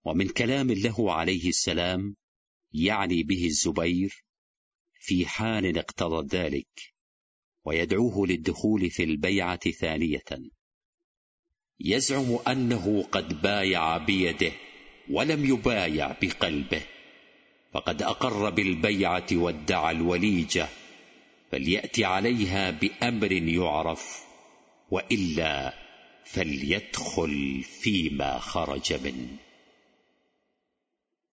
ومن كلام له عليه السلام يعني به الزبير في حال اقتضى ذلك، ويدعوه للدخول في البيعة ثانية. يزعم أنه قد بايع بيده ولم يبايع بقلبه، فقد أقر بالبيعة وادعى الوليجة، فليأتي عليها بأمر يعرف، وإلا فليدخل فيما خرج منه.